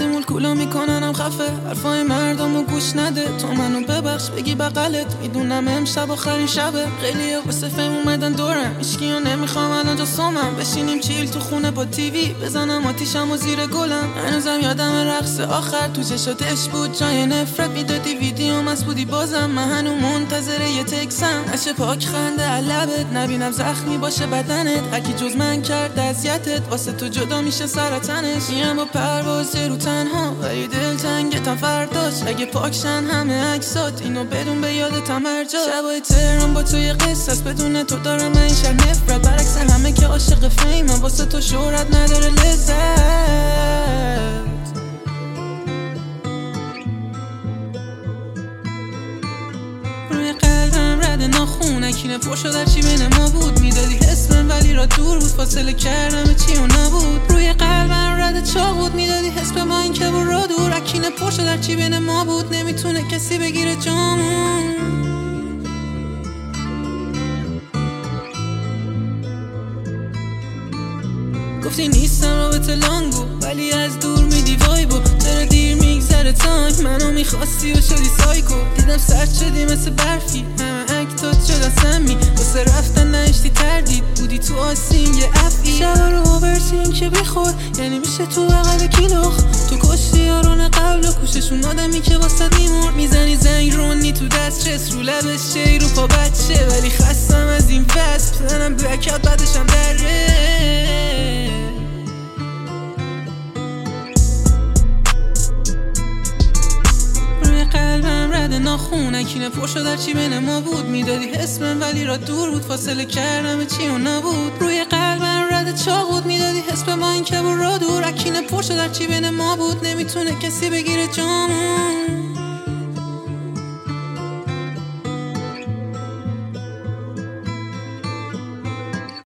وقتی مولکولا میکننم خفه، حرفای مردمو گوش نده، تو منو ببخش بگی بغلت، میدونم امشب آخرین شبه. خیلی واسه فهم اومدن دورم، هیچکیو نمیخوام الان جا سومم، بشینیم چیل تو خونه با تیوی، بزنم آتیشم و زیر گلم. هنوزم یادم رقص آخر تو چشاتش بود جای نفرت، میدادی ویدیو مس بودی بازم، من هنو منتظر یه تکسم، نشه پاک خنده علبت، نبینم زخمی باشه بدنت، هرکی جز من کرد اذیتت، واسه تو جدا میشه سرطنش. میام با پرواز رو تنها ولی دل تنگتم فرداش، اگه پاکشن همه عکسات اینو بدون به یادتم هر جا. شبای تهران با توی قصص، بدون تو دارم من این شهر نفرت، برعکس همه که عاشق فیمم، واسه تو شهرت نداره لذت. روی قلبم رد ناخونکینه پر شد هرچی بین ما بود، میدادی حسم ولی را دور بود، فاصله کردم چی و نبود. روی قلبم رد چا بود، میدادی حس به من که برا دور، اکینه پر شد هرچی بین ما بود، نمیتونه کسی بگیره جامون. گفتی نیستم رابطه لانگو ولی از دور میدی وایبو، چرا دیر میگذره تایم، منو میخواستی و شدی سایکو. دیدم سرد شدی مثل برفی، همه اکتات شدن سمی، واسه رفتن نشتی تردید، بودی تو آسین یه افی. شبا رو آورسین که بیخور یعنی میشه تو بغل کیلوخ، تو کشتی یارون قبل و کوششون آدمی که واسه دیمور. میزنی زنگ رونی تو دسترس، رو لبش شی رو پا بچه، ولی خستم از این وصف، بزنم بلکت بعدشم دره. ناخونکینه پر شد هرچی بین ما بود، میدادی حسم ولی را دور بود، فاصله کردم چی و نبود. روی قلبم رد چا بود، میدادی حس به من که برا دور، اکینه پر شد هرچی بین ما بود، نمیتونه کسی بگیره جامون.